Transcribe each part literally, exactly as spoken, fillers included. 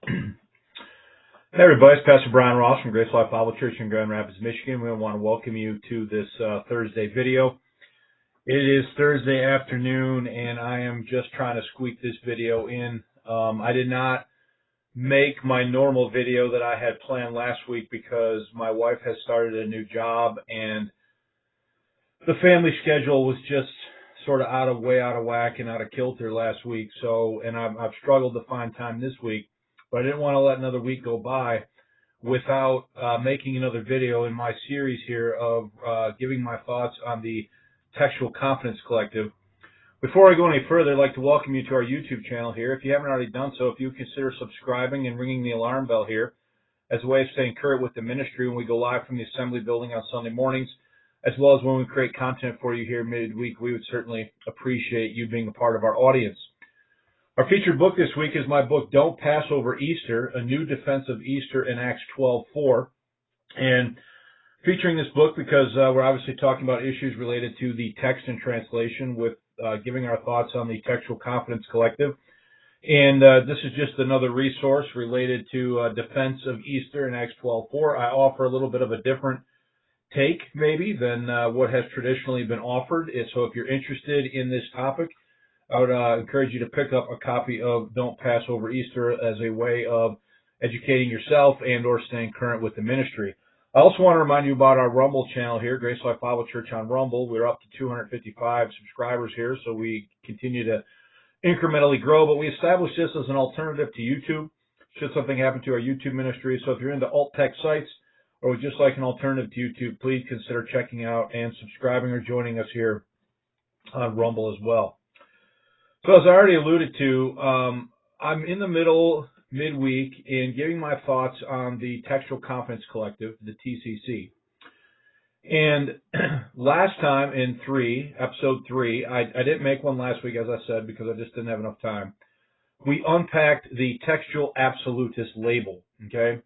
Hey everybody, it's Pastor Brian Ross from Grace Life Bible Church in Grand Rapids, Michigan. We want to welcome you to this uh, Thursday video. It is Thursday afternoon and I am just trying to squeak this video in. Um, I did not make my normal video that I had planned last week because my wife has started a new job and the family schedule was just sort of out of way out of whack and out of kilter last week. So, and I've, I've struggled to find time this week, but I didn't want to let another week go by without uh, making another video in my series here of uh, giving my thoughts on the Textual Confidence Collective. Before I go any further, I'd like to welcome you to our YouTube channel here. If you haven't already done so, if you would consider subscribing and ringing the alarm bell here as a way of staying current with the ministry when we go live from the Assembly Building on Sunday mornings, as well as when we create content for you here midweek, we would certainly appreciate you being a part of our audience. Our featured book this week is my book, Don't Pass Over Easter, A New Defense of Easter in Acts twelve four. And featuring this book because uh, we're obviously talking about issues related to the text and translation with uh, giving our thoughts on the Textual Confidence Collective. And uh, this is just another resource related to uh, defense of Easter in Acts twelve four. I offer a little bit of a different take maybe than uh, what has traditionally been offered. So if you're interested in this topic, I would uh, encourage you to pick up a copy of Don't Pass Over Easter as a way of educating yourself and or staying current with the ministry. I also want to remind you about our Rumble channel here, Grace Life Bible Church on Rumble. We're up to two hundred fifty-five subscribers here, so we continue to incrementally grow, but we established this as an alternative to YouTube should something happen to our YouTube ministry. So if you're into alt tech sites or would just like an alternative to YouTube, please consider checking out and subscribing or joining us here on Rumble as well. So as I already alluded to, um, I'm in the middle, midweek, in giving my thoughts on the Textual Confidence Collective, the T C C. And last time in three, episode three, I, I didn't make one last week, as I said, because I just didn't have enough time. We unpacked the textual absolutist label, okay?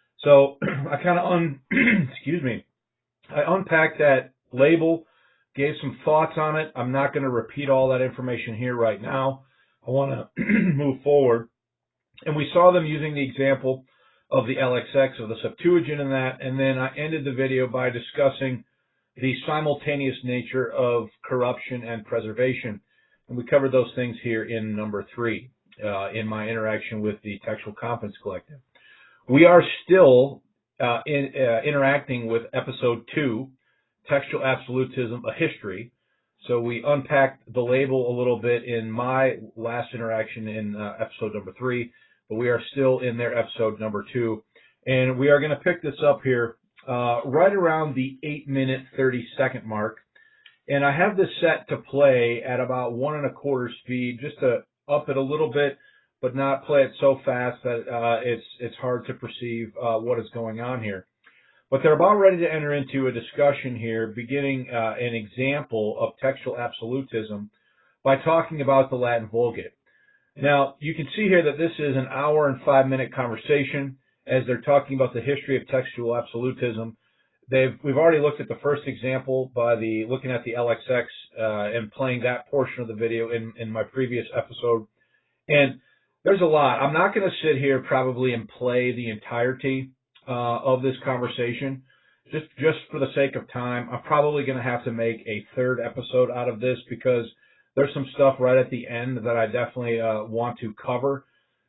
So I kind of, un, excuse me, I unpacked that label, gave some thoughts on it. I'm not going to repeat all that information here right now. I want to move forward. And we saw them using the example of the L X X, of the Septuagint in that, and then I ended the video by discussing the simultaneous nature of corruption and preservation. And we covered those things here in number three, uh, in my interaction with the Textual Confidence Collective. We are still uh, in, uh, interacting with episode two, Textual Absolutism, A History. So we unpacked the label a little bit in my last interaction in uh, episode number three, but we are still in their episode number two. And we are going to pick this up here uh, right around the eight minute, thirty second mark. And I have this set to play at about one and a quarter speed, just to up it a little bit, but not play it so fast that uh, it's, it's hard to perceive uh, what is going on here. But they're about ready to enter into a discussion here, beginning uh, an example of textual absolutism by talking about the Latin Vulgate. Now, you can see here that this is an hour and five minute conversation as they're talking about the history of textual absolutism. They've, we've already looked at the first example by the looking at the L X X uh, and playing that portion of the video in, in my previous episode. And there's a lot. I'm not going to sit here probably and play the entirety Uh, of this conversation. Just just for the sake of time, I'm probably going to have to make a third episode out of this because there's some stuff right at the end that I definitely uh, want to cover.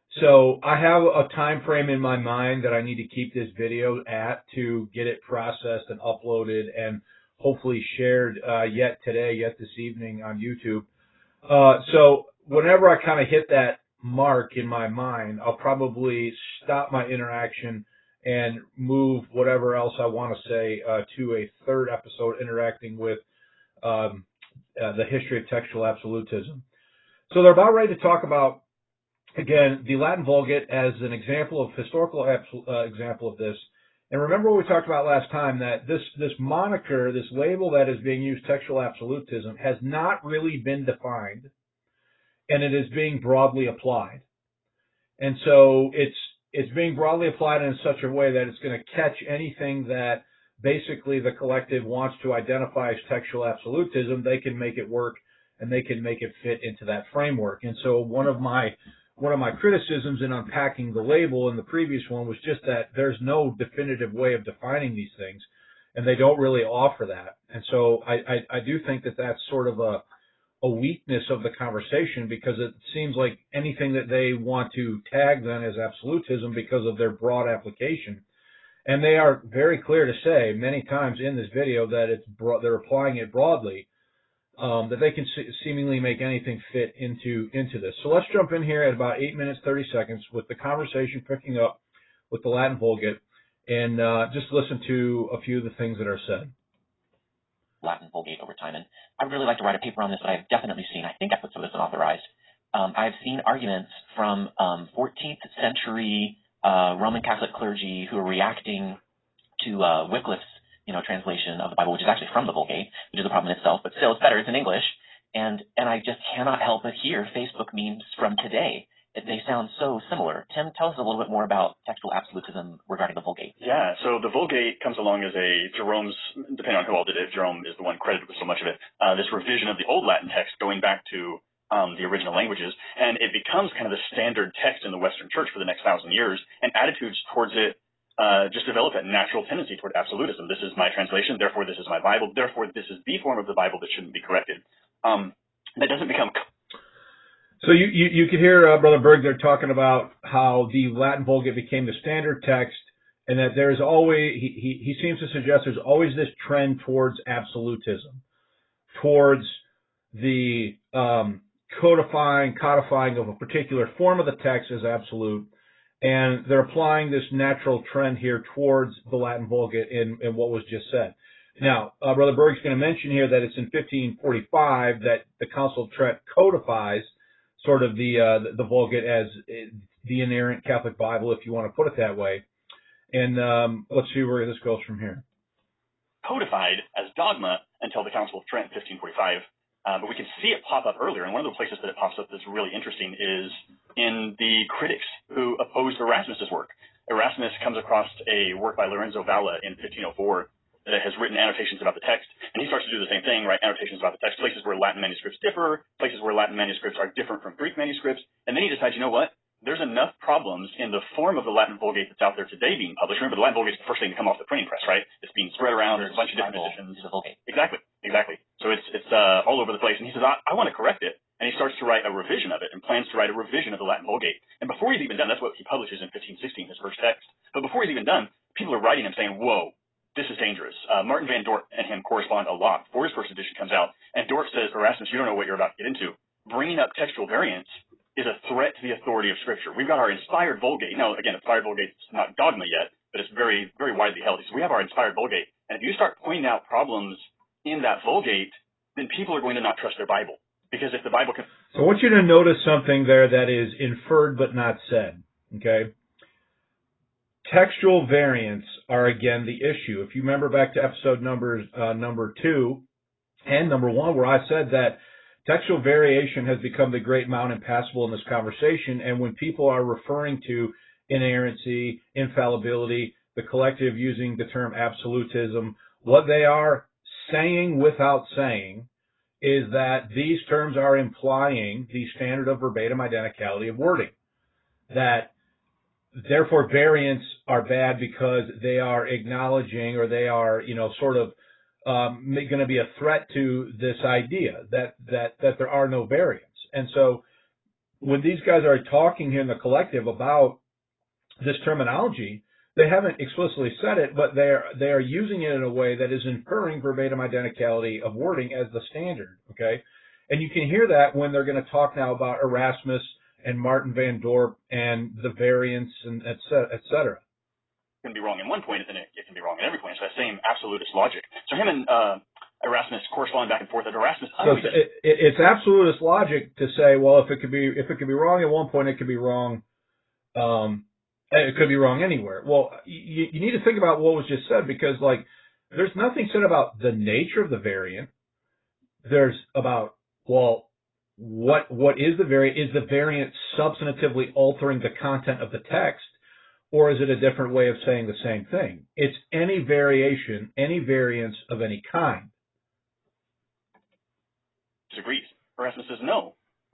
So I have a time frame in my mind that I need to keep this video at to get it processed and uploaded and hopefully shared uh, yet today, yet this evening on YouTube. Uh, so whenever I kind of hit that mark in my mind, I'll probably stop my interaction and move whatever else I want to say uh, to a third episode interacting with um, uh, the history of textual absolutism. So they're about ready to talk about, again, the Latin Vulgate as an example of historical uh, example of this. And remember what we talked about last time, that this, this moniker, this label that is being used, textual absolutism, has not really been defined, and it is being broadly applied. And so it's it's being broadly applied in such a way that it's going to catch anything that basically the collective wants to identify as textual absolutism. They can make it work and they can make it fit into that framework. And so one of my one of my criticisms in unpacking the label in the previous one was just that there's no definitive way of defining these things, and they don't really offer that. And so I, I, I do think that that's sort of a, a weakness of the conversation, because it seems like anything that they want to tag then as absolutism because of their broad application. And they are very clear to say many times in this video that it's bro- they're applying it broadly, um, that they can se- seemingly make anything fit into into this. So let's jump in here at about eight minutes thirty seconds with the conversation picking up with the Latin Vulgate, and uh, just listen to a few of the things that are said. Latin Vulgate over time, and I'd really like to write a paper on this, but I've definitely seen, I think I put some of this unauthorized, um, I've seen arguments from um, fourteenth century uh, Roman Catholic clergy who are reacting to uh, Wycliffe's, you know, translation of the Bible, which is actually from the Vulgate, which is a problem in itself, but still it's better, it's in English, and and I just cannot help but hear Facebook memes from today. They sound so similar. Tim, tell us a little bit more about textual absolutism regarding the Vulgate. Yeah, so the Vulgate comes along as a Jerome's, depending on who all did it, Jerome is the one credited with so much of it, uh, this revision of the Old Latin text going back to um, the original languages, and it becomes kind of the standard text in the Western Church for the next thousand years, and attitudes towards it uh, just develop a natural tendency toward absolutism. This is my translation, therefore this is my Bible, therefore this is the form of the Bible that shouldn't be corrected. Um, that doesn't become... So you, you, you could hear uh, Brother Berg there talking about how the Latin Vulgate became the standard text, and that there's always, he, he, he seems to suggest there's always this trend towards absolutism, towards the um, codifying, codifying of a particular form of the text as absolute, and they're applying this natural trend here towards the Latin Vulgate in, in what was just said. Now, uh, Brother Berg's going to mention here that it's in fifteen forty-five that the Council of Trent codifies sort of the, uh, the the Vulgate as the inerrant Catholic Bible, if you want to put it that way. And um, let's see where this goes from here. Codified as dogma until the Council of Trent in fifteen forty-five, uh, but we can see it pop up earlier. And one of the places that it pops up that's really interesting is in the critics who opposed Erasmus's work. Erasmus comes across a work by Lorenzo Valla in fifteen oh four that has written annotations about the text, and he starts to do the same thing, write annotations about the text, places where Latin manuscripts differ, places where Latin manuscripts are different from Greek manuscripts, and then he decides, you know what, there's enough problems in the form of the Latin Vulgate that's out there today being published. Remember, the Latin Vulgate is the first thing to come off the printing press, right? It's being spread around, there's a bunch of different editions. Exactly, exactly. So it's it's uh, all over the place, and he says, I, I want to correct it, and he starts to write a revision of it, and plans to write a revision of the Latin Vulgate. And before he's even done, that's what he publishes in fifteen sixteen, his first text, but before he's even done, people are writing him saying, whoa, this is dangerous. Uh, Martin Van Dorp and him correspond a lot before his first edition comes out, and Dorp says, Erasmus, you don't know what you're about to get into. Bringing up textual variants is a threat to the authority of Scripture. We've got our inspired Vulgate. Now, again, inspired Vulgate is not dogma yet, but it's very, very widely held. So we have our inspired Vulgate, and if you start pointing out problems in that Vulgate, then people are going to not trust their Bible. Because if the Bible can... So I want you to notice something there that is inferred but not said, okay? Textual variants are, again, the issue. If you remember back to episode numbers, uh, number two and number one, where I said that textual variation has become the great mount impassable in this conversation, and when people are referring to inerrancy, infallibility, the collective using the term absolutism, what they are saying without saying is that these terms are implying the standard of verbatim identicality of wording. That therefore variants are bad because they are acknowledging, or they are, you know, sort of um, going to be a threat to this idea that, that, that there are no variants. And so when these guys are talking here in the collective about this terminology, they haven't explicitly said it, but they are, they are using it in a way that is inferring verbatim identicality of wording as the standard, okay? And you can hear that when they're going to talk now about Erasmus and Martin Van Dorp and the variants and et cetera, et cetera. It can be wrong in one point, and it, it can be wrong in every point. It's that same absolutist logic. So him and uh, Erasmus correspond back and forth. That Erasmus, so it's, it, it's absolutist logic to say, well, if it could be if it could be wrong at one point, it could be wrong. Um, it could be wrong anywhere. Well, you, you need to think about what was just said, because like there's nothing said about the nature of the variant. There's about, well, what what is the variant? Is the variant substantively altering the content of the text, or is it a different way of saying the same thing? It's any variation, any variance of any kind. Disagrees. Erasmus says no.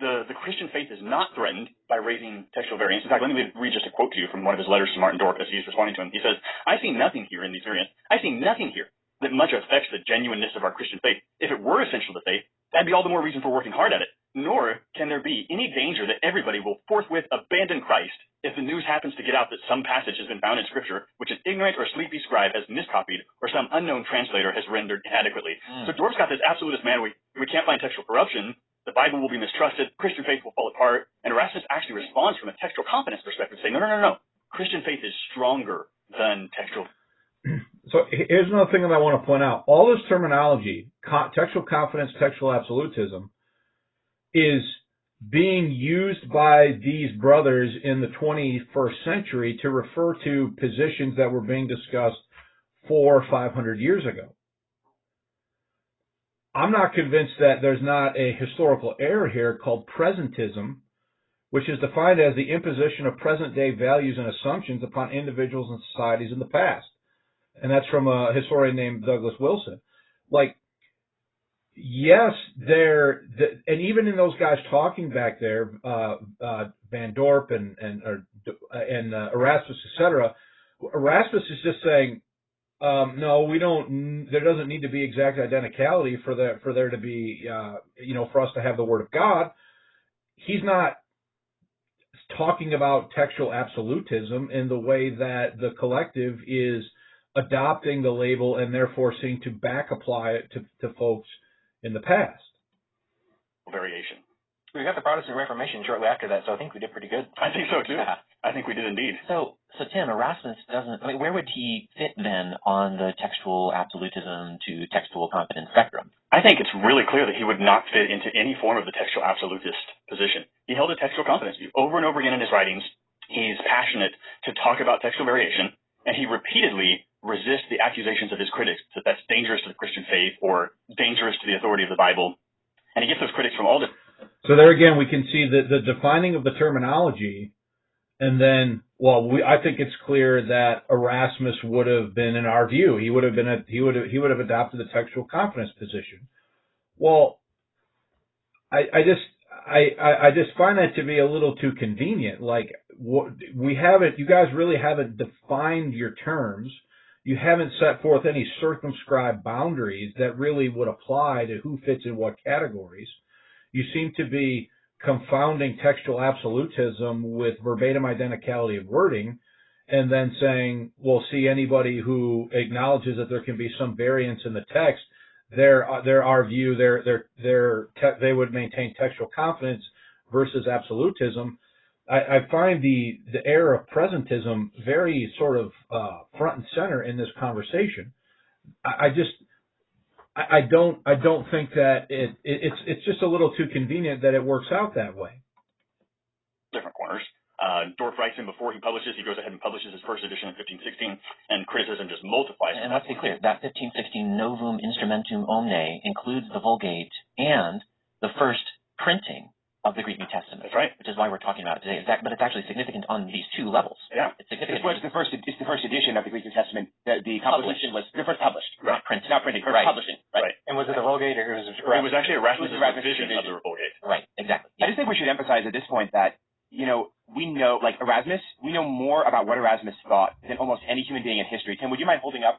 the, the Christian faith is not threatened by raising textual variants. In fact, let me read just a quote to you from one of his letters to Martin Dorp as he's responding to him. He says, I see nothing here in these variants. I see nothing here that much affects the genuineness of our Christian faith. If it were essential to faith, that'd be all the more reason for working hard at it. Nor can there be any danger that everybody will forthwith abandon Christ if the news happens to get out that some passage has been found in Scripture which an ignorant or sleepy scribe has miscopied or some unknown translator has rendered inadequately. Mm. So Dorp's got this absolutist, man, we, we can't find textual corruption, the Bible will be mistrusted, Christian faith will fall apart, and Erasmus actually responds from a textual confidence perspective, saying, no, no, no, no, Christian faith is stronger than textual. So here's another thing that I want to point out. All this terminology, co- textual confidence, textual absolutism, is being used by these brothers in the twenty-first century to refer to positions that were being discussed four or five hundred years ago. I'm not convinced that there's not a historical error here called presentism, which is defined as the imposition of present-day values and assumptions upon individuals and societies in the past. And that's from a historian named Douglas Wilson. Like, yes, there, the, and even in those guys talking back there, uh, uh, Van Dorp and and or, and uh, Erasmus, et cetera, Erasmus is just saying, um, no, we don't. There doesn't need to be exact identicality for the for there to be, uh, you know, for us to have the Word of God. He's not talking about textual absolutism in the way that the collective is adopting the label and therefore seeking to back apply it to, to folks in the past. Variation. We got the Protestant Reformation shortly after that, so I think we did pretty good. I think so too. Yeah. I think we did indeed. So, so Tim, Erasmus doesn't. I mean, where would he fit then on the textual absolutism to textual confidence spectrum? I think it's really clear that he would not fit into any form of the textual absolutist position. He held a textual confidence view over and over again in his writings. He's passionate to talk about textual variation, and he repeatedly resists the accusations of his critics that that's dangerous to the Christian faith or dangerous to the authority of the Bible. And he gets those critics from all different. So there again, we can see the, the defining of the terminology, and then, well, we, I think it's clear that Erasmus would have been, in our view, he would have been, a, he would have, he would have adopted the textual confidence position. Well, I, I just, I, I just find that to be a little too convenient. Like, what, we haven't, you guys really haven't defined your terms. You haven't set forth any circumscribed boundaries that really would apply to who fits in what categories. You seem to be confounding textual absolutism with verbatim identicality of wording, and then saying, well, see, anybody who acknowledges that there can be some variance in the text, their their our view, their their their te- they would maintain textual confidence versus absolutism. I, I find the the error of presentism very sort of uh, front and center in this conversation. I, I just I, I don't I don't think that it, it it's it's just a little too convenient that it works out that way. Different corners. Uh, Dorp writes in before he publishes. He goes ahead and publishes his first edition in fifteen sixteen, and criticism just multiplies. And let's be clear, that fifteen sixteen Novum Instrumentum Omne includes the Vulgate and the first printing of the Greek New Testament. That's right. Which is why we're talking about it today. But it's actually significant on these two levels. Yeah. It's significant. It's the first, it's the first edition of the Greek New Testament. The, the composition was the first published. Right. Not printed. Not printed. First Right. publishing. Right. right. And was it the Vulgate or was it Erasmus? It was actually Erasmus' Erasmus' revision revision of the Vulgate. Right. Exactly. I just think we should emphasize at this point that, you know, we know, like Erasmus, we know more about what Erasmus thought than almost any human being in history. Tim, would you mind holding up?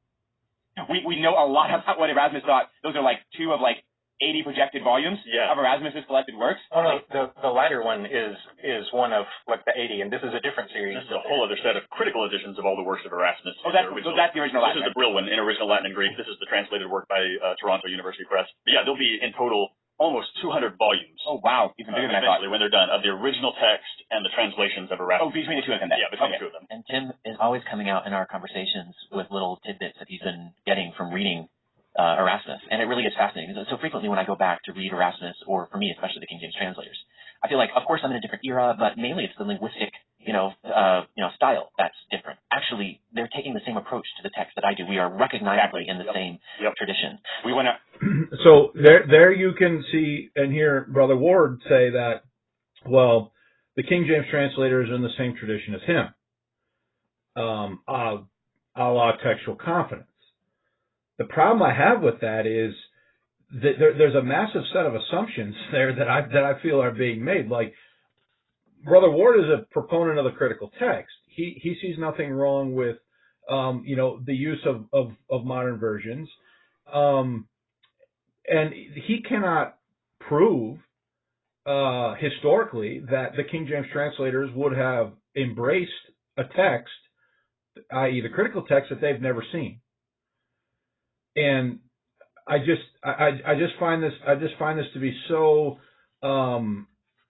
Uh, we we know a lot about what Erasmus thought. Those are like two of like eighty projected volumes yeah. of Erasmus's collected works. Oh no, the the latter one is is one of like the eighty, and this is a different series. This is a whole other set of critical editions of all the works of Erasmus. Oh, that's, so that's the original Latin. Latin. This is the Brill one in original Latin and Greek. This is the translated work by uh, Toronto University Press. But yeah, there'll be in total almost two hundred volumes. Oh wow, even bigger uh, than I thought. Eventually, when they're done, of the original text and the translations of Erasmus. Oh, between the two of them. Then. Yeah, between okay. the two of them. And Tim is always coming out in our conversations with little tidbits that he's been getting from reading uh, Erasmus, and it really gets fascinating. So frequently when I go back to read Erasmus, or for me especially the King James translators, I feel like, of course, I'm in a different era, but mainly it's the linguistic, you know, uh, you know, style that's different. Actually, they're taking the same approach to the text that I do. We are recognizably in the yep. same yep. tradition. We want to. So there, there you can see and hear Brother Ward say that, well, the King James translators are in the same tradition as him, um, a, a la textual confidence. The problem I have with that is th- there, there's a massive set of assumptions there that I that I feel are being made. Like Brother Ward is a proponent of the critical text. He he sees nothing wrong with um, you know the use of of, of modern versions, um, and he cannot prove uh, historically that the King James translators would have embraced a text, that is, the critical text that they've never seen. And I just I, I just find this I just find this to be so um,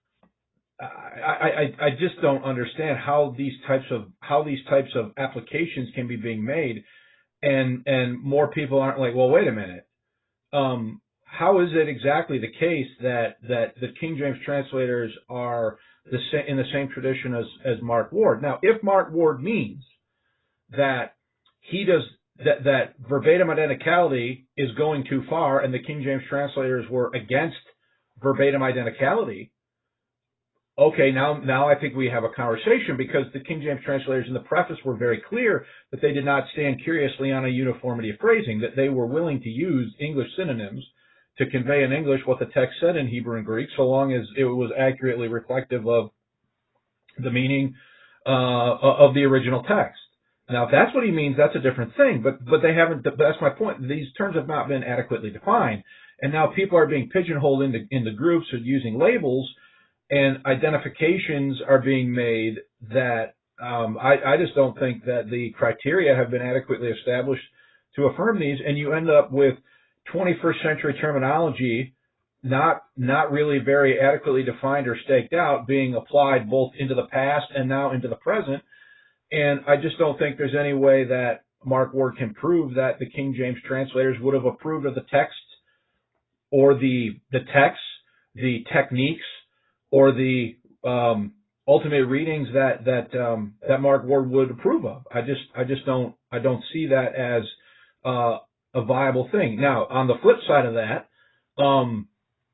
I, I I just don't understand how these types of how these types of applications can be being made, and and more people aren't like, well, wait a minute, um, how is it exactly the case that that the King James translators are the sa- in the same tradition as as Mark Ward? Now, if Mark Ward means that he does that that verbatim identicality is going too far, and the King James translators were against verbatim identicality, okay, now now I think we have a conversation, because the King James translators in the preface were very clear that they did not stand curiously on a uniformity of phrasing, that they were willing to use English synonyms to convey in English what the text said in Hebrew and Greek, so long as it was accurately reflective of the meaning uh, of the original text. Now, if that's what he means, that's a different thing. But but they haven't. That's my point. These terms have not been adequately defined, and now people are being pigeonholed into into groups or using labels, and identifications are being made that um, I, I just don't think that the criteria have been adequately established to affirm these, and you end up with twenty-first century terminology not not really very adequately defined or staked out, being applied both into the past and now into the present. And I just don't think there's any way that Mark Ward can prove that the King James translators would have approved of the text or the the texts, the techniques, or the um, ultimate readings that that um, that Mark Ward would approve of. I just I just don't I don't see that as uh, a viable thing. Now, on the flip side of that, um,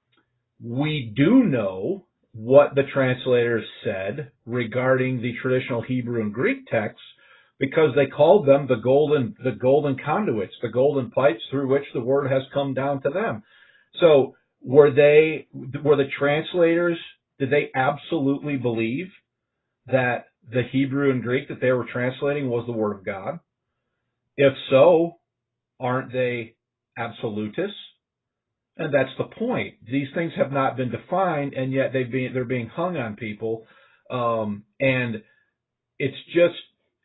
we do know what the translators said regarding the traditional Hebrew and Greek texts, because they called them the golden the golden conduits, the golden pipes through which the word has come down to them. So were they were the translators, did they absolutely believe that the Hebrew and Greek that they were translating was the word of God? If so, aren't they absolutists? And that's the point. These things have not been defined, and yet they've been, they're being hung on people. Um, and it's just,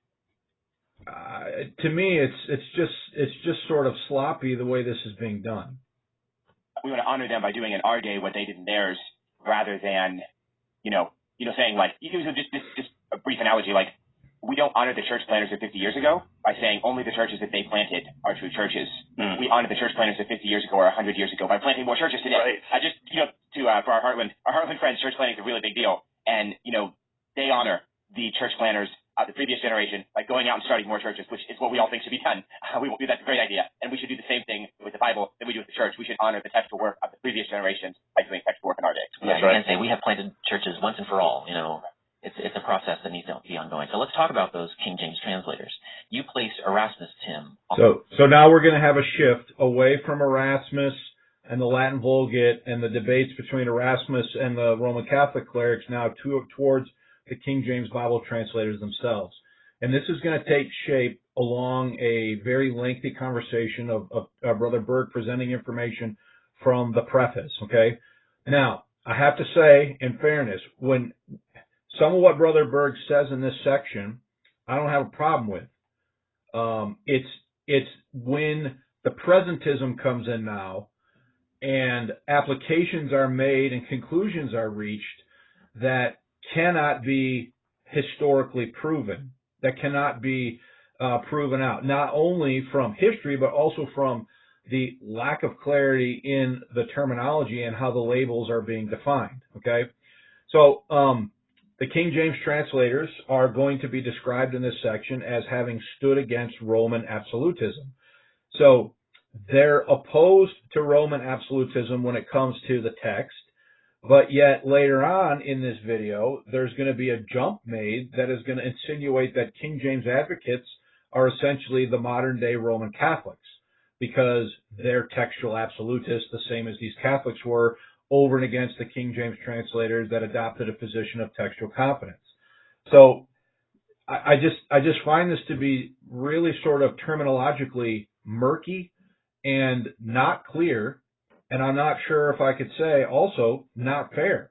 uh, to me, it's it's just it's just sort of sloppy the way this is being done. We want to honor them by doing in our day what they did in theirs, rather than, you know, you know, saying like, you know, just, just, just a brief analogy, like, we don't honor the church planters of fifty years ago by saying only the churches that they planted are true churches. Mm. We honor the church planters of fifty years ago or one hundred years ago by planting more churches today. Right. I just, you know, to uh, for our Heartland, our Heartland friends, church planting is a really big deal, and you know, they honor the church planters of the previous generation by going out and starting more churches, which is what we all think should be done. Uh, we, that's a great idea, and we should do the same thing with the Bible that we do with the church. We should honor the textual work of the previous generations by doing textual work in our day. Yeah, That's you right. can say we have planted churches once and for all. You know, it's it's a process that needs to be ongoing. So let's talk about those King James translators. You placed Erasmus, Tim. So so now we're going to have a shift away from Erasmus and the Latin Vulgate and the debates between Erasmus and the Roman Catholic clerics, now to, towards the King James Bible translators themselves. And this is going to take shape along a very lengthy conversation of, of, of Brother Berg presenting information from the preface, okay? Now, I have to say, in fairness, when some of what Brother Berg says in this section, I don't have a problem with. Um, it's it's when the presentism comes in now and applications are made and conclusions are reached that cannot be historically proven, that cannot be uh, proven out, not only from history, but also from the lack of clarity in the terminology and how the labels are being defined, okay? So um, the King James translators are going to be described in this section as having stood against Roman absolutism. So they're opposed to Roman absolutism when it comes to the text, but yet later on in this video, there's going to be a jump made that is going to insinuate that King James advocates are essentially the modern day Roman Catholics. because they're textual absolutists, the same as these Catholics were, over and against the King James translators that adopted a position of textual competence. So I, I just I just find this to be really sort of terminologically murky and not clear, and I'm not sure if I could say also not fair.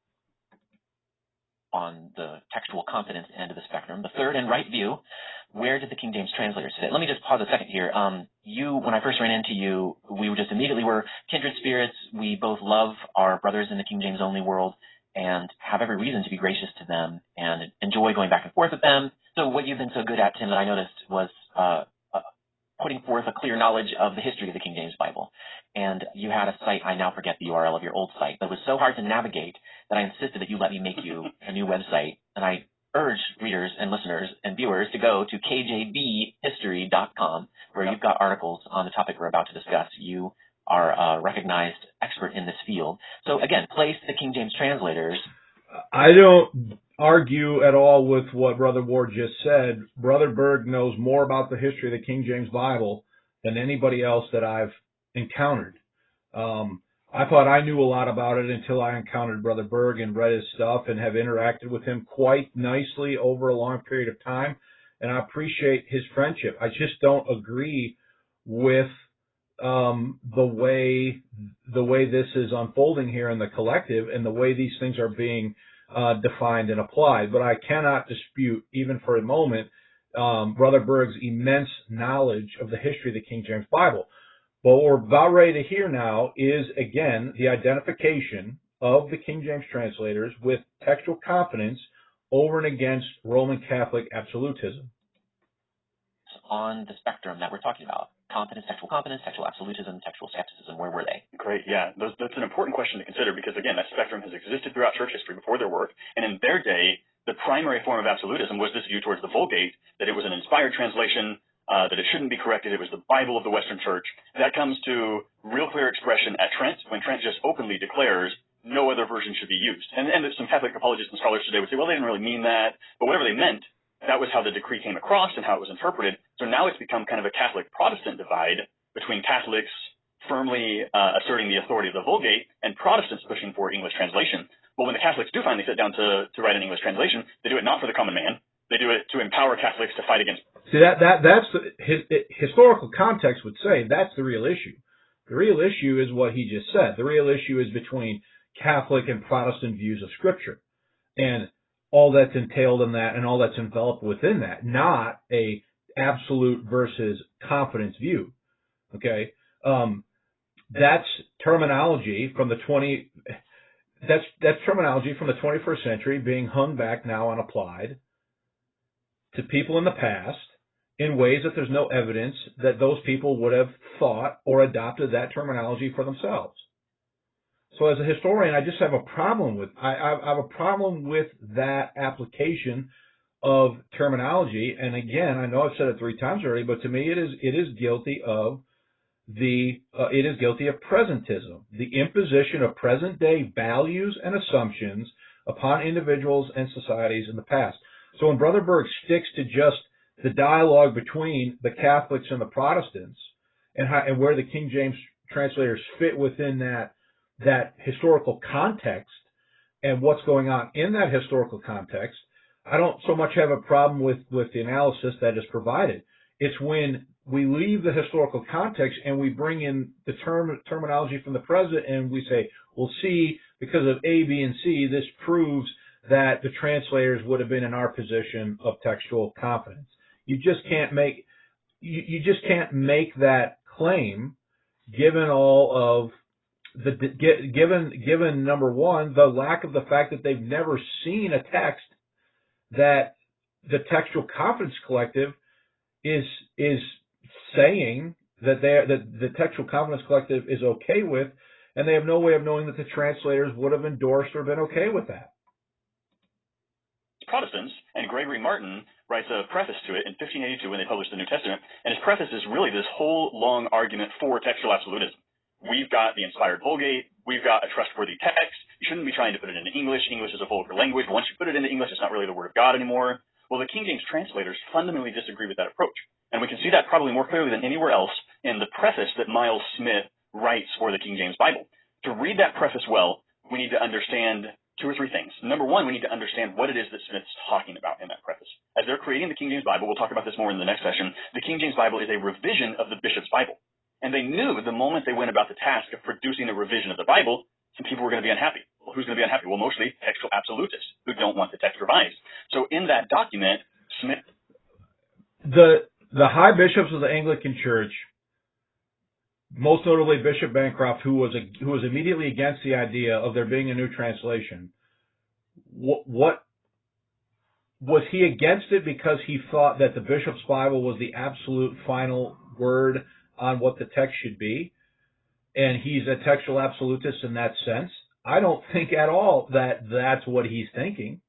On the textual competence end of the spectrum, the third and right view, where did the King James translators sit? Let me just pause a second here. Um, you, when I first ran into you, we were just immediately were kindred spirits. We both love our brothers in the King James only world and have every reason to be gracious to them and enjoy going back and forth with them. So what you've been so good at, Tim, that I noticed was uh, uh, putting forth a clear knowledge of the history of the King James Bible. And you had a site, I now forget the U R L of your old site, but it was so hard to navigate that I insisted that you let me make you a new website. And I urge readers and listeners and viewers to go to k j b history dot com, where you've got articles on the topic we're about to discuss. You are a recognized expert in this field. So again, place the King James translators. I don't argue at all with what Brother Ward just said. Brother Berg knows more about the history of the King James Bible than anybody else that I've encountered. Um, I thought I knew a lot about it until I encountered Brother Berg and read his stuff and have interacted with him quite nicely over a long period of time. And I appreciate his friendship. I just don't agree with um, the way the way this is unfolding here in the collective and the way these things are being uh, defined and applied. But I cannot dispute, even for a moment, um, Brother Berg's immense knowledge of the history of the King James Bible. But what we're about ready to hear now is, again, the identification of the King James translators with textual competence over and against Roman Catholic absolutism. On the spectrum that we're talking about, competence, textual competence, textual absolutism, textual skepticism, where were they? Great, yeah. Those, that's an important question to consider because, again, that spectrum has existed throughout church history before their work, and in their day, the primary form of absolutism was this view towards the Vulgate, that it was an inspired translation, uh, that it shouldn't be corrected, it was the Bible of the Western Church. That comes to real clear expression at Trent, when Trent just openly declares no other version should be used. And, and some Catholic apologists and scholars today would say, well, they didn't really mean that, but whatever they meant, that was how the decree came across and how it was interpreted. So now it's become kind of a Catholic-Protestant divide between Catholics firmly uh, asserting the authority of the Vulgate and Protestants pushing for English translation. But when the Catholics do finally sit down to, to write an English translation, they do it not for the common man. They do it to empower Catholics to fight against. See, that, that that's the, his, it, historical context would say that's the real issue. The real issue is what he just said. The real issue is between Catholic and Protestant views of Scripture. And all that's entailed in that and all that's enveloped within that, not a absolute versus confidence view. Okay? Um, that's terminology from the twenty that's that's terminology from the twenty-first century being hung back now and applied to people in the past in ways that there's no evidence that those people would have thought or adopted that terminology for themselves. So as a historian, I just have a problem with I, I have a problem with that application of terminology. And again, I know I've said it three times already, but to me, it is it is guilty of the uh, it is guilty of presentism, the imposition of present day values and assumptions upon individuals and societies in the past. So when Brother Berg sticks to just the dialogue between the Catholics and the Protestants and how, and where the King James translators fit within that. that historical context and what's going on in that historical context, I don't so much have a problem with, with the analysis that is provided. It's when we leave the historical context and we bring in the term terminology from the present and we say, well, see, because of A, B, and C, this proves that the translators would have been in our position of textual competence. You just can't make you, you just can't make that claim given all of The, given, given number one, the lack of the fact that they've never seen a text that the Textual Confidence Collective is is saying that they that the Textual Confidence Collective is okay with, and they have no way of knowing that the translators would have endorsed or been okay with that. Protestants, and Gregory Martin writes a preface to it in fifteen eighty-two when they published the New Testament, and his preface is really this whole long argument for textual absolutism. We've got the inspired Vulgate. We've got a trustworthy text. You shouldn't be trying to put it into English. English is a vulgar language. Once you put it into English, it's not really the Word of God anymore. Well, the King James translators fundamentally disagree with that approach. And we can see that probably more clearly than anywhere else in the preface that Miles Smith writes for the King James Bible. To read that preface well, we need to understand two or three things. Number one, we need to understand what it is that Smith's talking about in that preface. As they're creating the King James Bible, we'll talk about this more in the next session, the King James Bible is a revision of the bishop's Bible. And they knew the moment they went about the task of producing a revision of the Bible, some people were going to be unhappy. Well, who's going to be unhappy? Well, mostly textual absolutists who don't want the text revised. So in that document, Smith... The, the high bishops of the Anglican Church, most notably Bishop Bancroft, who was a, who was immediately against the idea of there being a new translation, what, what was he against it because he thought that the bishop's Bible was the absolute final word on what the text should be, and he's a textual absolutist in that sense? I don't think at all that that's what he's thinking.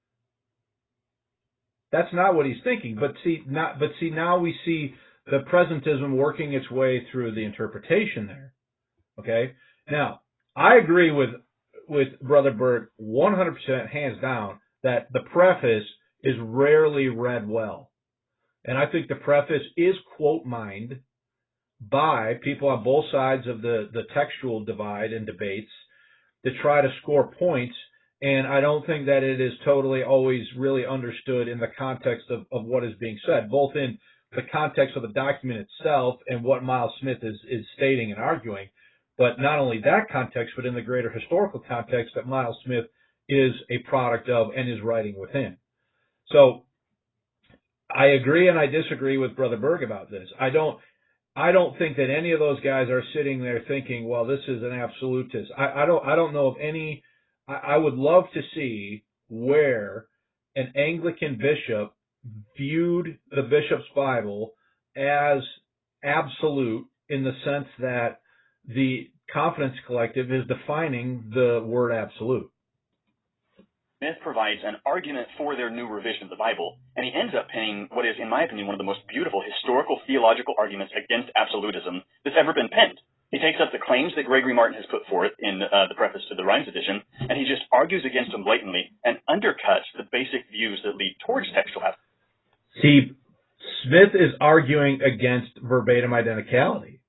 That's not what he's thinking. But see, not but see now we see the presentism working its way through the interpretation there. Okay? Now, I agree with with Brother Berg one hundred percent, hands down, that the preface is rarely read well. And I think the preface is quote mined by people on both sides of the, the textual divide and debates to try to score points, and I don't think that it is totally always really understood in the context of, of what is being said, both in the context of the document itself and what Miles Smith is, is stating and arguing, but not only that context, but in the greater historical context that Miles Smith is a product of and is writing within. So I agree and I disagree with Brother Berg about this. I don't I don't think that any of those guys are sitting there thinking, well, this is an absolutist. I, I don't I don't know of any. I, I would love to see where an Anglican bishop viewed the bishop's Bible as absolute in the sense that the Confidence Collective is defining the word absolute. Smith provides an argument for their new revision of the Bible, and he ends up penning what is, in my opinion, one of the most beautiful historical theological arguments against absolutism that's ever been penned. He takes up the claims that Gregory Martin has put forth in uh, the preface to the Rhines edition, and he just argues against them blatantly and undercuts the basic views that lead towards textual absolutism. See, Smith is arguing against verbatim identicality,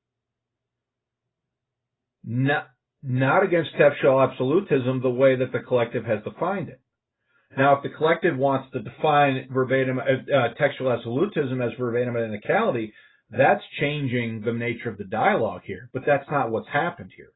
not, not against textual absolutism the way that the collective has defined it. Now, if the collective wants to define verbatim uh, textual absolutism as verbatim identicality, that's changing the nature of the dialogue here, but that's not what's happened here.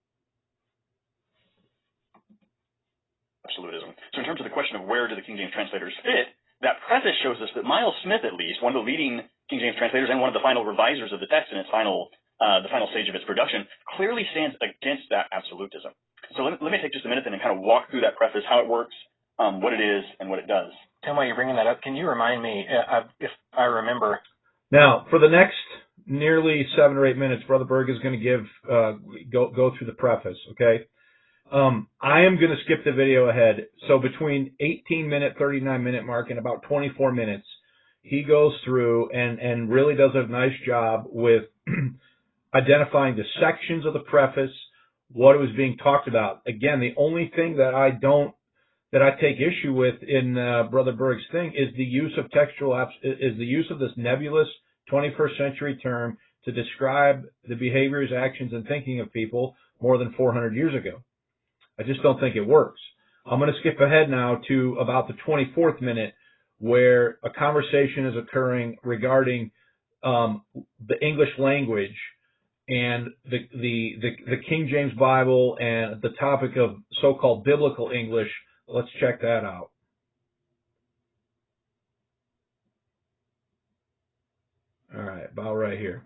Absolutism. So in terms of the question of where do the King James translators fit, that preface shows us that Miles Smith, at least, one of the leading King James translators and one of the final revisers of the text in its final, uh, the final stage of its production, clearly stands against that absolutism. So let me, let me take just a minute then and kind of walk through that preface, how it works, um, what it is, and what it does. Tim, while you're bringing that up, can you remind me, uh, if I remember? Now, for the next nearly seven or eight minutes, Brother Berg is going to give uh, go go through the preface. Okay, um, I am going to skip the video ahead. So between eighteen minute, thirty-nine minute mark and about twenty-four minutes, he goes through and and really does a nice job with identifying the sections of the preface, what was being talked about. Again, the only thing that I don't that I take issue with in uh, Brother Berg's thing is the use of textual is the use of this nebulous twenty-first century term to describe the behaviors, actions, and thinking of people more than four hundred years ago. I just don't think it works. I'm going to skip ahead now to about the twenty-fourth minute, where a conversation is occurring regarding um, the English language and the, the the the King James Bible and the topic of so-called biblical English. Let's check that out. All right, about right here.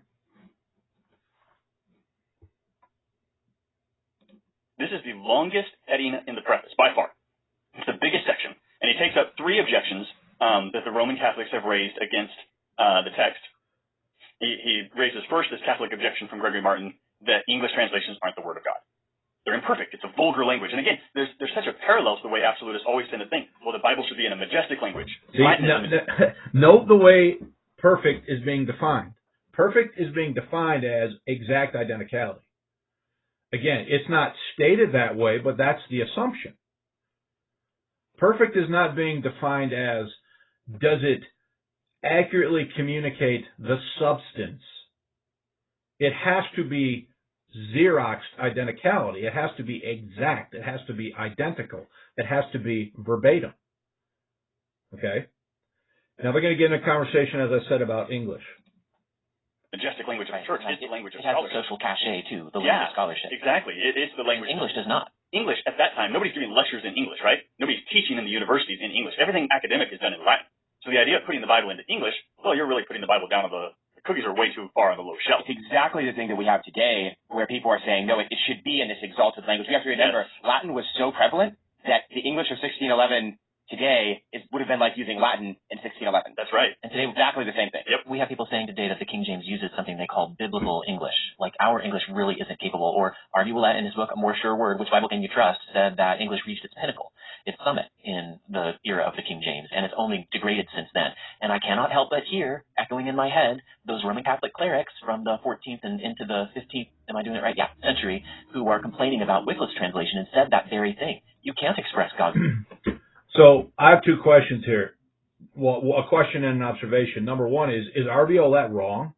This is the longest heading in the preface, by far. It's the biggest section, and he takes up three objections um, that the Roman Catholics have raised against uh, the text. He, he raises first this Catholic objection from Gregory Martin that English translations aren't the Word of God. They're imperfect. It's a vulgar language. And again, there's there's such a parallel to the way absolutists always tend to think. Well, the Bible should be in a majestic language. See, no, no, note the way perfect is being defined. Perfect is being defined as exact identicality. Again, it's not stated that way, but that's the assumption. Perfect is not being defined as does it accurately communicate the substance? It has to be Xerox identicality. It has to be exact. It has to be identical. It has to be verbatim. Okay? Now we're going to get into a conversation, as I said, about English. Majestic language of Right. the church Right. is the language it of has scholarship. a social cachet, too, the language Yeah, of scholarship. exactly. It, it's the language. English does not. English, at that time, nobody's giving lectures in English, right? Nobody's teaching in the universities in English. Everything academic is done in Latin. So the idea of putting the Bible into English, well, you're really putting the Bible down on the, the cookies are way too far on the low shelf. It's exactly the thing that we have today where people are saying, no, it, it should be in this exalted language. We have to remember, Yes. Latin was so prevalent that the English of sixteen eleven today is, would have been like using Latin in sixteen eleven. That's right. And today, Exactly the same thing. Yep. we have people saying today that the King James uses something they call biblical English. Like our English really isn't capable. Or R B Willett in his book, A More Sure Word, Which Bible Can You Trust, said that English reached its pinnacle, its summit in the era of the King James, and it's only degraded since then. And I cannot help but hear, echoing in my head, those Roman Catholic clerics from the fourteenth and into the fifteenth, am I doing it right? Yeah, century, who are complaining about Wycliffe's translation and said that very thing. You can't express God's So I have two questions here. Well, a question and an observation. Number one is, is R B Willett wrong?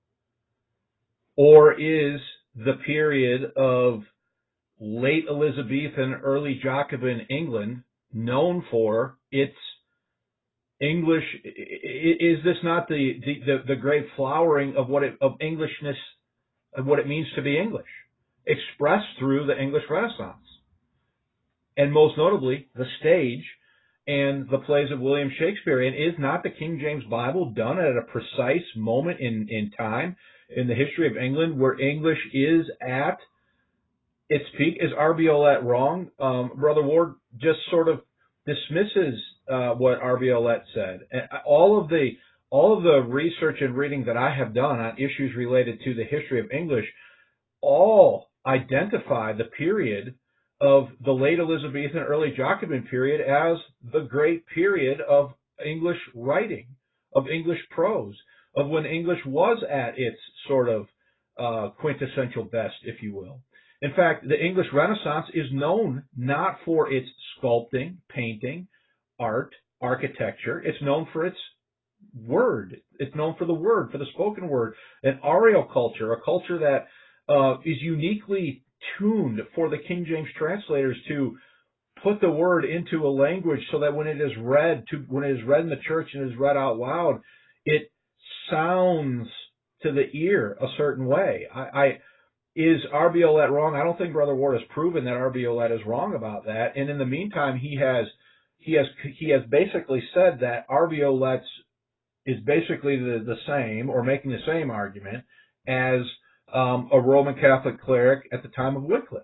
Or is the period of late Elizabethan, early Jacobin England known for its English? Is this not the, the, the great flowering of what it, of Englishness, of what it means to be English, expressed through the English Renaissance? And most notably, the stage and the plays of William Shakespeare. And is not the King James Bible done at a precise moment in, in time in the history of England where English is at its peak? Is R B Willett wrong? Um, Brother Ward just sort of dismisses uh, what R B Willett said. And all of the all of the research and reading that I have done on issues related to the history of English all identify the period of the late Elizabethan, early Jacobin period as the great period of English writing, of English prose, of when English was at its sort of uh, quintessential best, if you will. In fact, the English Renaissance is known not for its sculpting, painting, art, architecture. It's known for its word. It's known for the word, for the spoken word, an oral culture, a culture that uh, is uniquely tuned for the King James translators to put the word into a language so that when it is read to when it is read in the church and is read out loud, it sounds to the ear a certain way. I, I is R B Willett wrong? I don't think Brother Ward has proven that R B Willett is wrong about that. And in the meantime, he has he has he has basically said that R B Willett is basically the, the same, or making the same argument as um, a Roman Catholic cleric at the time of Wycliffe.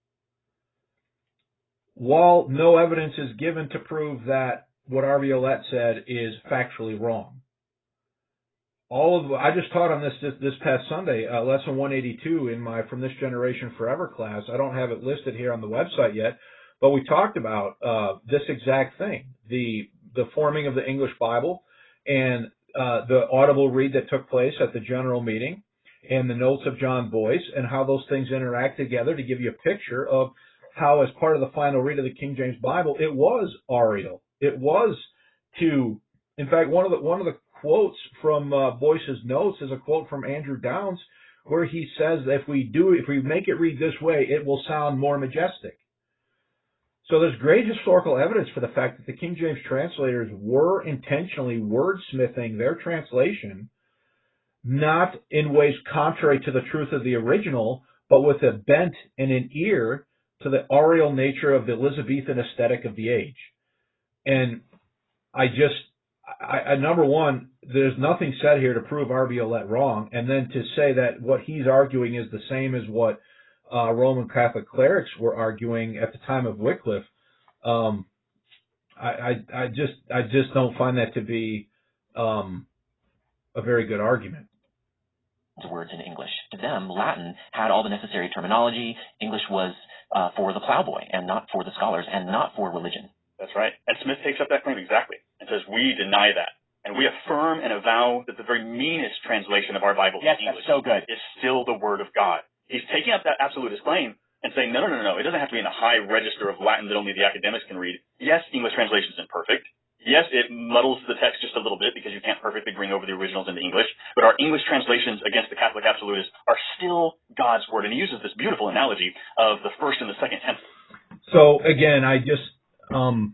While no evidence is given to prove that what R B Willett said is factually wrong. All of I just taught on this this, this past Sunday, uh, lesson one eighty-two in my From This Generation Forever class. I don't have it listed here on the website yet, but we talked about uh, this exact thing: the the forming of the English Bible and uh, the audible read that took place at the general meeting, and the notes of John Boyce, and how those things interact together to give you a picture of how, as part of the final read of the King James Bible, it was aurial. It was to, in fact, one of the one of the quotes from uh, Boyce's notes is a quote from Andrew Downes, where he says that if we do, if we make it read this way, it will sound more majestic. So there's great historical evidence for the fact that the King James translators were intentionally wordsmithing their translation, not in ways contrary to the truth of the original, but with a bent and an ear to the aurial nature of the Elizabethan aesthetic of the age. And I just, I, I, number one, there's nothing said here to prove R B Willett wrong, and then to say that what he's arguing is the same as what uh, Roman Catholic clerics were arguing at the time of Wycliffe, um, I, I, I just, I just don't find that to be um, a very good argument. Words in English. To them, Latin had all the necessary terminology. English was uh, for the plowboy and not for the scholars and not for religion. That's right. And Smith takes up that claim exactly and says, we deny that. And we affirm and avow that the very meanest translation of our Bible yes, in English that's so good. is still the Word of God. He's taking up that absolutist claim and saying, no, no, no, no. It doesn't have to be in a high register of Latin that only the academics can read. Yes, English translation is imperfect. Yes, it muddles the text just a little bit because you can't perfectly bring over the originals into English, but our English translations against the Catholic absolutists are still God's word. And he uses this beautiful analogy of the first and the second temple. So again, I just um,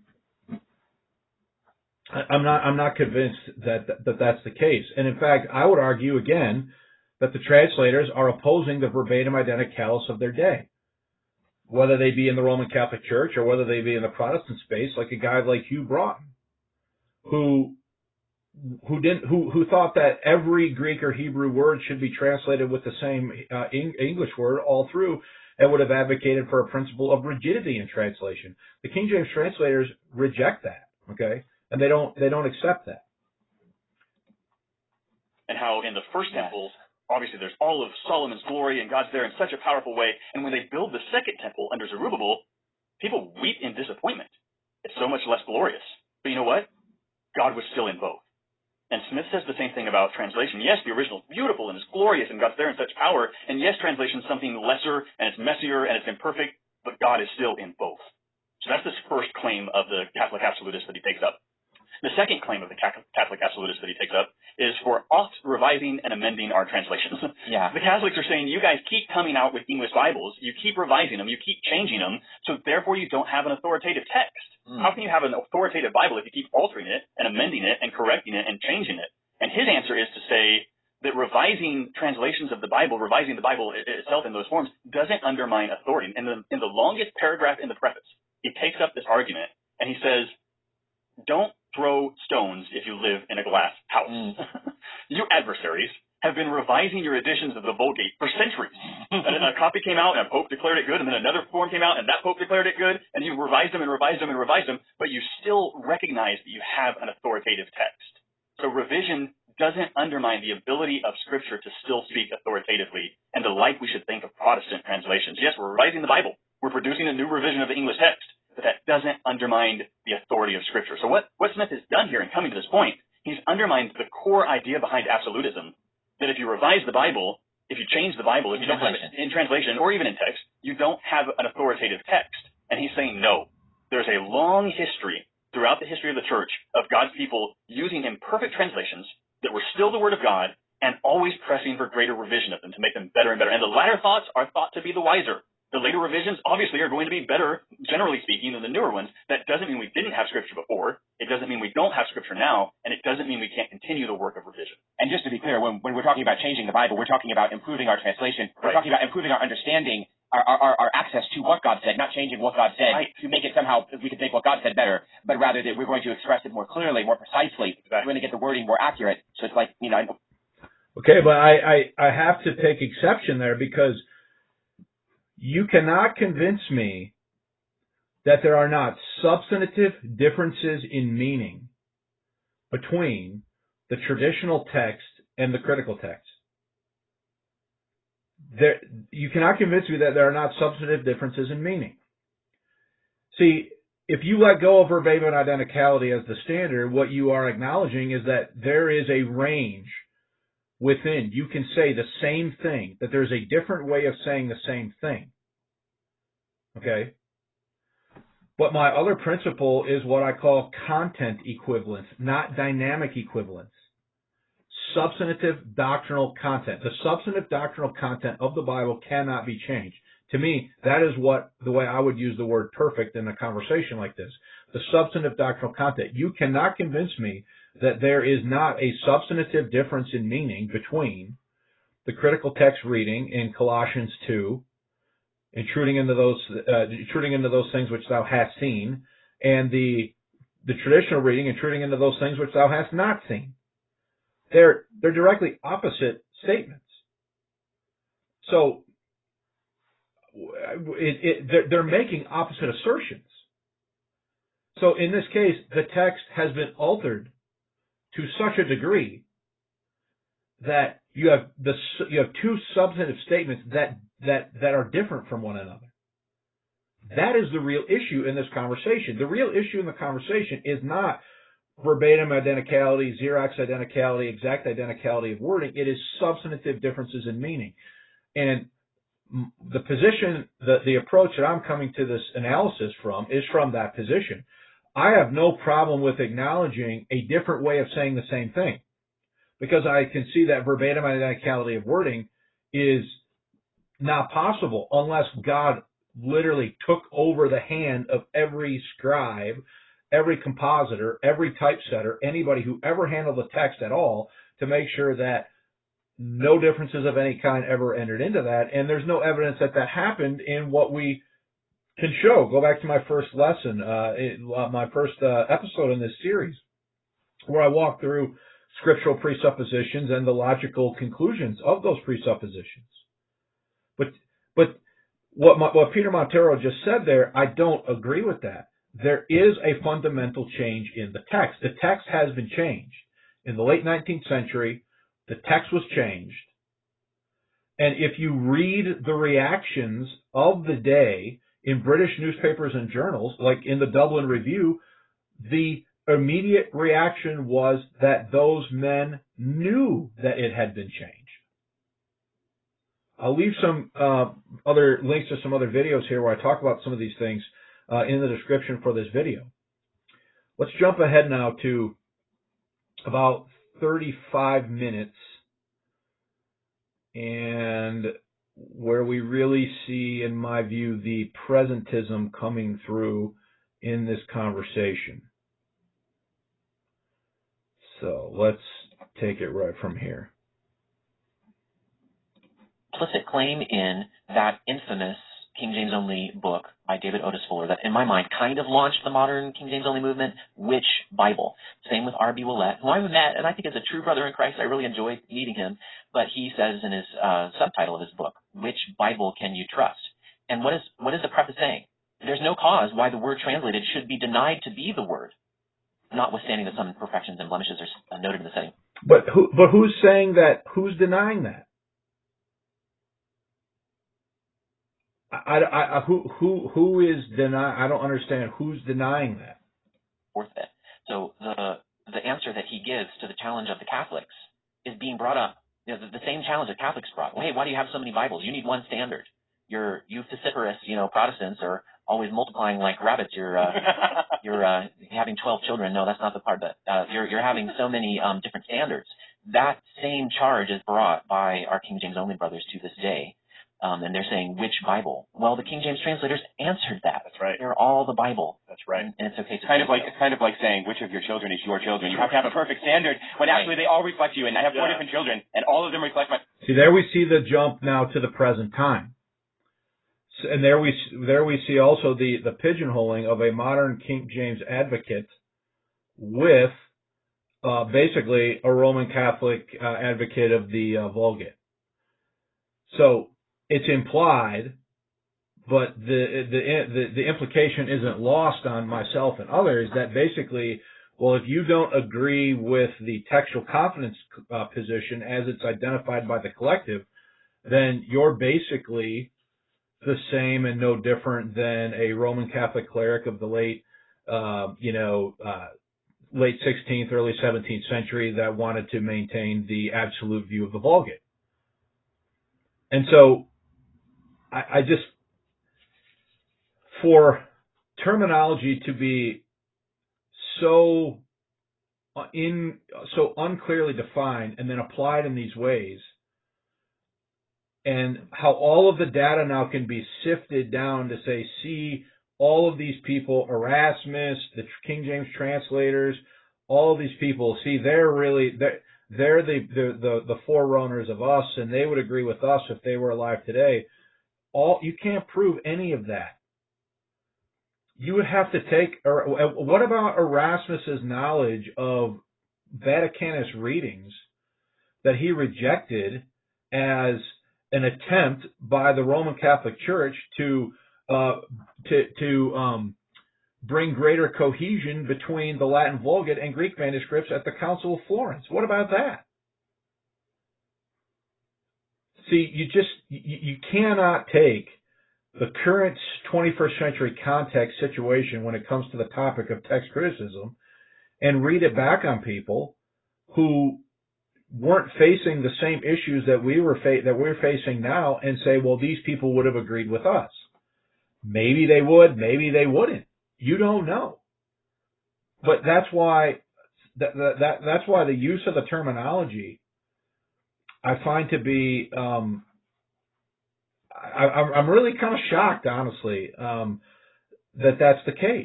I, I'm not I'm not convinced that, that that's the case. And in fact, I would argue again that the translators are opposing the verbatim identicalis of their day, whether they be in the Roman Catholic Church or whether they be in the Protestant space, like a guy like Hugh Broughton, who who didn't who who thought that every Greek or Hebrew word should be translated with the same uh, English word all through, and would have advocated for a principle of rigidity in translation. The King James translators reject that, okay, and they don't they don't accept that. And how in the first temple, obviously there's all of Solomon's glory and God's there in such a powerful way, and when they build the second temple under Zerubbabel, people weep in disappointment. It's so much less glorious. But you know what? God was still in both. And Smith says the same thing about translation. Yes, the original is beautiful and it's glorious and God's there in such power. And yes, translation is something lesser and it's messier and it's imperfect, but God is still in both. So that's this first claim of the Catholic absolutist that he takes up. The second claim of the Catholic absolutist that he takes up is for oft revising and amending our translations. Yeah. The Catholics are saying, you guys keep coming out with English Bibles, you keep revising them, you keep changing them, so therefore you don't have an authoritative text. Mm. How can you have an authoritative Bible if you keep altering it and amending it and correcting it and changing it? And his answer is to say that revising translations of the Bible, revising the Bible itself in those forms, doesn't undermine authority. And in, in the longest paragraph in the preface, he takes up this argument and he says, don't throw stones if you live in a glass house. Mm. You adversaries have been revising your editions of the Vulgate for centuries. a, a copy came out and a pope declared it good, and then another form came out and that pope declared it good, and you revised them and revised them and revised them, but you still recognize that you have an authoritative text. So revision doesn't undermine the ability of Scripture to still speak authoritatively, and the like we should think of Protestant translations. Yes, we're revising the Bible. We're producing a new revision of the English text, but that doesn't undermine the authority of Scripture. So what, what Smith has done here in coming to this point, he's undermined the core idea behind absolutism, that if you revise the Bible, if you change the Bible, if you don't have it in translation or even in text, you don't have an authoritative text. And he's saying, no, there's a long history throughout the history of the church of God's people using imperfect translations that were still the Word of God and always pressing for greater revision of them to make them better and better. And the latter thoughts are thought to be the wiser. The later revisions obviously are going to be better, generally speaking, than the newer ones. That doesn't mean we didn't have Scripture before. It doesn't mean we don't have Scripture now. And it doesn't mean we can't continue the work of revision. And just to be clear, when, when we're talking about changing the Bible, we're talking about improving our translation. We're Right. talking about improving our understanding, our, our, our access to what God said, not changing what God said Right. to make it somehow, we could make what God said better, but rather that we're going to express it more clearly, more precisely. Exactly. We're going to get the wording more accurate. So it's like, you know, Okay, but I, I, I have to take exception there because you cannot convince me that there are not substantive differences in meaning between the traditional text and the critical text. There, you cannot convince me that there are not substantive differences in meaning. See, if you let go of verbatim identicality as the standard, what you are acknowledging is that there is a range within. You can say the same thing, that there's a different way of saying the same thing. Okay? But my other principle is what I call content equivalence, not dynamic equivalence. Substantive doctrinal content. The substantive doctrinal content of the Bible cannot be changed. To me, that is what the way I would use the word perfect in a conversation like this. The substantive doctrinal content. You cannot convince me that there is not a substantive difference in meaning between the critical text reading in Colossians two, intruding into those uh, intruding into those things which thou hast seen, and the the traditional reading, intruding into those things which thou hast not seen. They're they're directly opposite statements. So it, it, they're, they're making opposite assertions. So in this case, the text has been altered to such a degree that you have the you have two substantive statements that that that are different from one another. That is the real issue in this conversation. The real issue in the conversation is not verbatim identicality, Xerox identicality, exact identicality of wording. It is substantive differences in meaning. And the position, the, the approach that I'm coming to this analysis from is from that position. I have no problem with acknowledging a different way of saying the same thing, because I can see that verbatim identicality of wording is not possible unless God literally took over the hand of every scribe, every compositor, every typesetter, anybody who ever handled the text at all, to make sure that no differences of any kind ever entered into that. And there's no evidence that that happened in what we can show. Go back to my first lesson, uh, it, uh my first uh, episode in this series, where I walk through scriptural presuppositions and the logical conclusions of those presuppositions. But but what my, what Peter Montero just said there, I don't agree with that. There is a fundamental change in the text. The text has been changed. In the late nineteenth century, the text was changed. And if you read the reactions of the day in British newspapers and journals, like in the Dublin Review, the immediate reaction was that those men knew that it had been changed. I'll leave some uh, other links to some other videos here where I talk about some of these things uh, in the description for this video. Let's jump ahead now to about thirty-five minutes, and where we really see, in my view, the presentism coming through in this conversation. So let's take it right from here. Implicit claim in that infamous King James Only book by David Otis Fuller that, in my mind, kind of launched the modern King James Only movement, Which Bible? Same with R B Willett, who I've met, and I think is a true brother in Christ. I really enjoyed meeting him. But he says in his uh, subtitle of his book, Which Bible Can You Trust? And what is what is the preface saying? There's no cause why the word translated should be denied to be the word, notwithstanding that some imperfections and blemishes are noted in the setting. But who? But who's saying that? Who's denying that? I, I, I, who who who is denying? I don't understand who's denying that. Fourth bit. So the the answer that he gives to the challenge of the Catholics is being brought up. You know, the, the same challenge that Catholics brought. Well, hey, why do you have so many Bibles? You need one standard. You're you vociferous, you know, Protestants are always multiplying like rabbits. You're uh, you're uh, having twelve children. No, that's not the part. But uh, you're you're having so many um, different standards. That same charge is brought by our King James Only brothers to this day. Um, and they're saying, which Bible? Well, the King James translators answered that. That's right. They're all the Bible. That's right. And, and it's okay to It's kind of so. like it's kind of like saying which of your children is your children. You have to have a perfect standard when actually they all reflect you. And I have four Yeah. different children, and all of them reflect my. See, there we see the jump now to the present time, so, and there we there we see also the the pigeonholing of a modern King James advocate with uh, basically a Roman Catholic uh, advocate of the uh, Vulgate. So it's implied, but the, the the the implication isn't lost on myself and others that basically, well, if you don't agree with the textual confidence uh, position as it's identified by the collective, then you're basically the same and no different than a Roman Catholic cleric of the late, uh, you know, uh, late sixteenth, early seventeenth century that wanted to maintain the absolute view of the Vulgate. And so I, I just, for terminology to be so in so unclearly defined and then applied in these ways, and how all of the data now can be sifted down to say, see, all of these people, Erasmus, the King James translators, all of these people, see, they're really they're, they're the, the the the forerunners of us, and they would agree with us if they were alive today. All you can't prove any of that. You would have to take. What about Erasmus's knowledge of Vaticanus readings that he rejected as an attempt by the Roman Catholic Church to uh, to to um, bring greater cohesion between the Latin Vulgate and Greek manuscripts at the Council of Florence? What about that? See, you just you, you cannot take the current twenty-first century context situation when it comes to the topic of text criticism and read it back on people who weren't facing the same issues that we were fa- that we're facing now and say, well, these people would have agreed with us. Maybe they would, maybe they wouldn't. You don't know. but that's why that, that that's why the use of the terminology I find to be um, I, I'm really kind of shocked, honestly, um, that that's the case.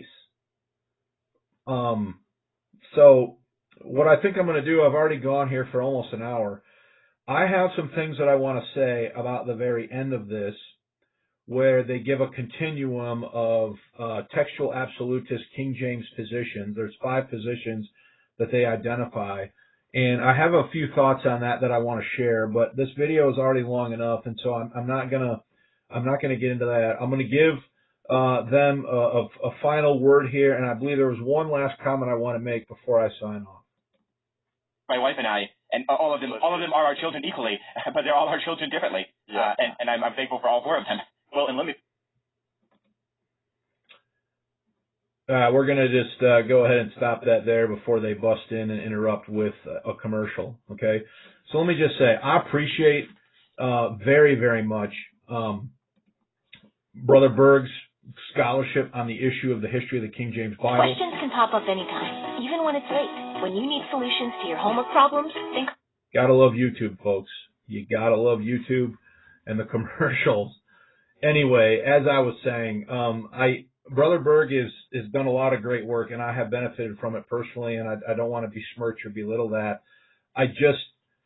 Um, so what I think I'm going to do, I've already gone here for almost an hour. I have some things that I want to say about the very end of this, where they give a continuum of uh, textual absolutist King James positions. There's five positions that they identify. And I have a few thoughts on that that I want to share, but this video is already long enough, and so I'm, I'm not gonna I'm not gonna get into that. I'm gonna give uh, them a, a, a final word here, and I believe there was one last comment I want to make before I sign off. My wife and I, and all of them, all of them are our children equally, but they're all our children differently. Yeah. Uh, and, and I'm, I'm thankful for all four of them. Well, and let me. Uh, we're going to just uh, go ahead and stop that there before they bust in and interrupt with a commercial, okay? So let me just say, I appreciate uh, very, very much um, Brother Berg's scholarship on the issue of the history of the King James Bible. Questions can pop up anytime, even when it's late. When you need solutions to your homework problems, think... Gotta love YouTube, folks. You gotta love YouTube and the commercials. Anyway, as I was saying, um, I... Brother Berg is has done a lot of great work, and I have benefited from it personally, and I, I don't want to besmirch or belittle that. I just,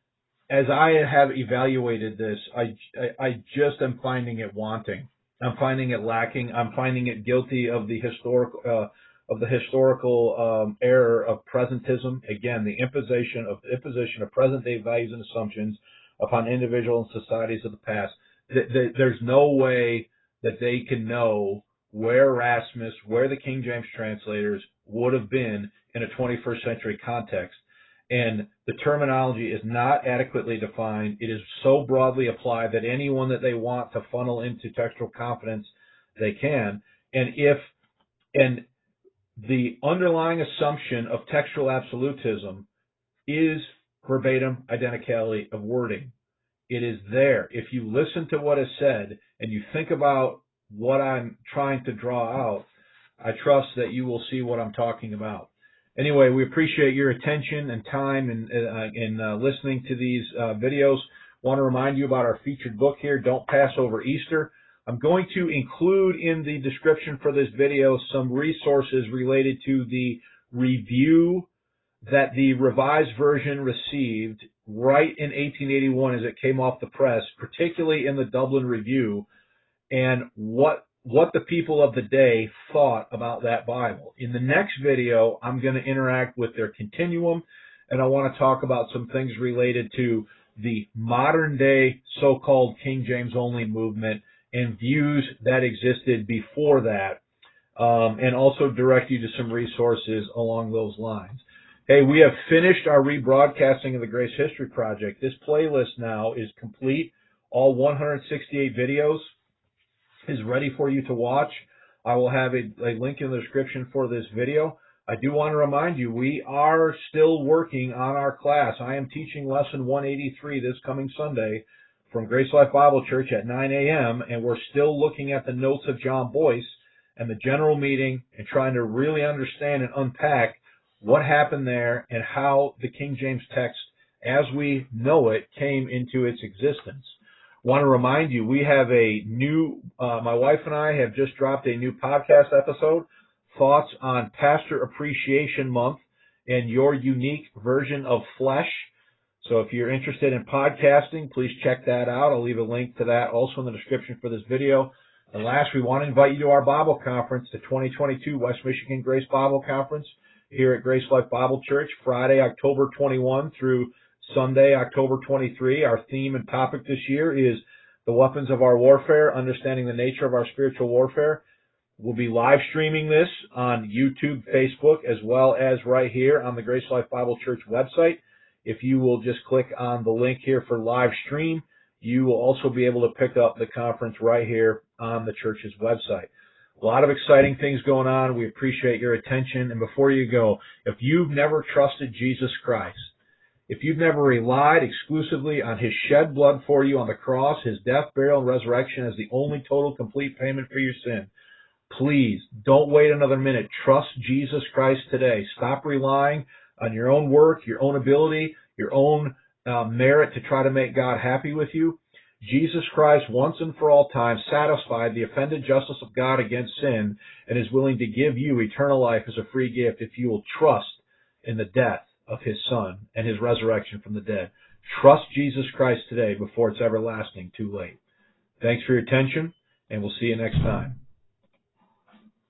as I have evaluated this, I, I, I just am finding it wanting. I'm finding it lacking. I'm finding it guilty of the historical uh, of the historical um, error of presentism. Again, the imposition of imposition of present day values and assumptions upon individuals and societies of the past. Th- th- there's no way that they can know where Erasmus, where the King James translators would have been in a twenty-first century context. And the terminology is not adequately defined. It is so broadly applied that anyone that they want to funnel into textual confidence, they can. And if, and the underlying assumption of textual absolutism is verbatim identicality of wording. It is there. If you listen to what is said and you think about what I'm trying to draw out, I trust that you will see what I'm talking about. Anyway, we appreciate your attention and time in, uh, in uh, listening to these uh, videos. Want to remind you about our featured book here, Don't Pass Over Easter. I'm going to include in the description for this video some resources related to the review that the Revised Version received right in eighteen eighty-one as it came off the press, particularly in the Dublin Review, and what what the people of the day thought about that Bible. In the next video, I'm going to interact with their continuum, and I want to talk about some things related to the modern day so-called King James only movement and views that existed before that, um, and also direct you to some resources along those lines. Hey, we have finished our rebroadcasting of the Grace History Project. This playlist now is complete. All one hundred sixty-eight videos is ready for you to watch. I will have a, a link in the description for this video. I do want to remind you, we are still working on our class. I am teaching lesson one eighty-three this coming Sunday from Grace Life Bible Church at nine a.m., and we're still looking at the notes of John Boyce and the general meeting and trying to really understand and unpack what happened there and how the King James text, as we know it, came into its existence. Want to remind you, we have a new, uh, my wife and I have just dropped a new podcast episode, Thoughts on Pastor Appreciation Month and your unique version of flesh. So if you're interested in podcasting, please check that out. I'll leave a link to that also in the description for this video. And last, we want to invite you to our Bible conference, the twenty twenty-two West Michigan Grace Bible Conference here at Grace Life Bible Church, Friday, October twenty-first through Sunday, October twenty-third. Our theme and topic this year is the weapons of our warfare, understanding the nature of our spiritual warfare. We'll be live streaming this on YouTube, Facebook, as well as right here on the Grace Life Bible Church website. If you will just click on the link here for live stream, you will also be able to pick up the conference right here on the church's website. A lot of exciting things going on. We appreciate your attention. And before you go, if you've never trusted Jesus Christ, if you've never relied exclusively on his shed blood for you on the cross, his death, burial, and resurrection as the only total complete payment for your sin, Please don't wait another minute. Trust Jesus Christ today. Stop relying on your own work, your own ability, your own uh, merit to try to make God happy with you. Jesus Christ, once and for all time, satisfied the offended justice of God against sin and is willing to give you eternal life as a free gift if you will trust in the death of His Son and His resurrection from the dead. Trust Jesus Christ today before it's everlasting too late. Thanks for your attention, and we'll see you next time.